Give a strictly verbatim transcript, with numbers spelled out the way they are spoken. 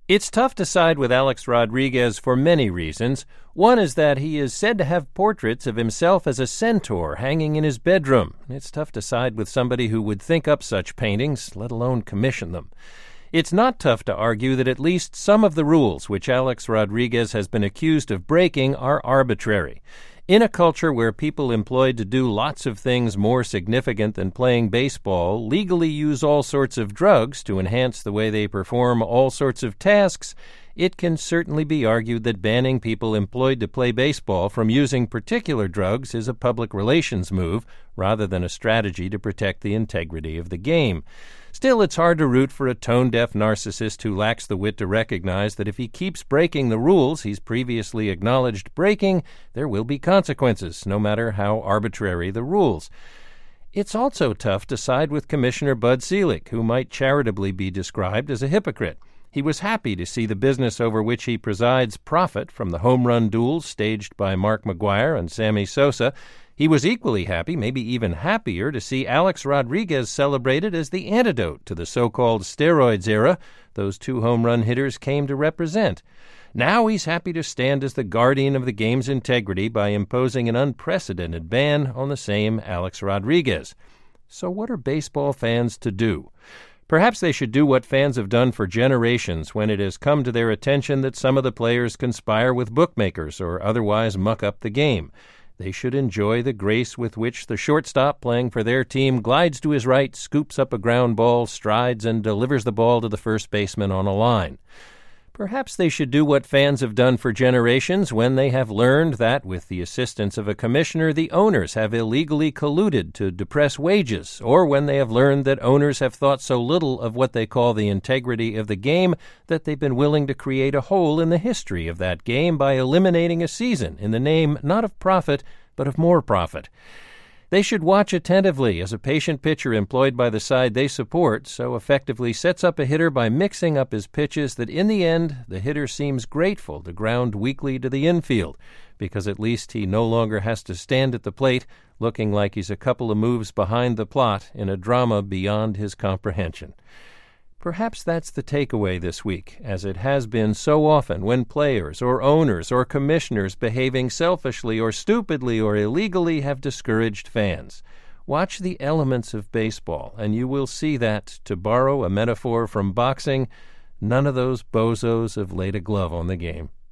It's tough to side with Alex Rodriguez for many reasons. One is that he is said to have portraits of himself as a centaur hanging in his bedroom. It's tough to side with somebody who would think up such paintings, let alone commission them. It's not tough to argue that at least some of the rules which Alex Rodriguez has been accused of breaking are arbitrary. In a culture where people employed to do lots of things more significant than playing baseball legally use all sorts of drugs to enhance the way they perform all sorts of tasks, it can certainly be argued that banning people employed to play baseball from using particular drugs is a public relations move rather than a strategy to protect the integrity of the game. Still, it's hard to root for a tone-deaf narcissist who lacks the wit to recognize that if he keeps breaking the rules he's previously acknowledged breaking, there will be consequences, no matter how arbitrary the rules. It's also tough to side with Commissioner Bud Selig, who might charitably be described as a hypocrite. He was happy to see the business over which he presides profit from the home run duels staged by Mark McGwire and Sammy Sosa. He was equally happy, maybe even happier, to see Alex Rodriguez celebrated as the antidote to the so-called steroids era those two home run hitters came to represent. Now he's happy to stand as the guardian of the game's integrity by imposing an unprecedented ban on the same Alex Rodriguez. So what are baseball fans to do? Perhaps they should do what fans have done for generations when it has come to their attention that some of the players conspire with bookmakers or otherwise muck up the game. They should enjoy the grace with which the shortstop playing for their team glides to his right, scoops up a ground ball, strides, and delivers the ball to the first baseman on a line. Perhaps they should do what fans have done for generations when they have learned that, with the assistance of a commissioner, the owners have illegally colluded to depress wages, or when they have learned that owners have thought so little of what they call the integrity of the game that they've been willing to create a hole in the history of that game by eliminating a season in the name not of profit, but of more profit. They should watch attentively as a patient pitcher employed by the side they support so effectively sets up a hitter by mixing up his pitches that in the end the hitter seems grateful to ground weakly to the infield, because at least he no longer has to stand at the plate looking like he's a couple of moves behind the plot in a drama beyond his comprehension. Perhaps that's the takeaway this week, as it has been so often when players or owners or commissioners behaving selfishly or stupidly or illegally have discouraged fans. Watch the elements of baseball, and you will see that, to borrow a metaphor from boxing, none of those bozos have laid a glove on the game.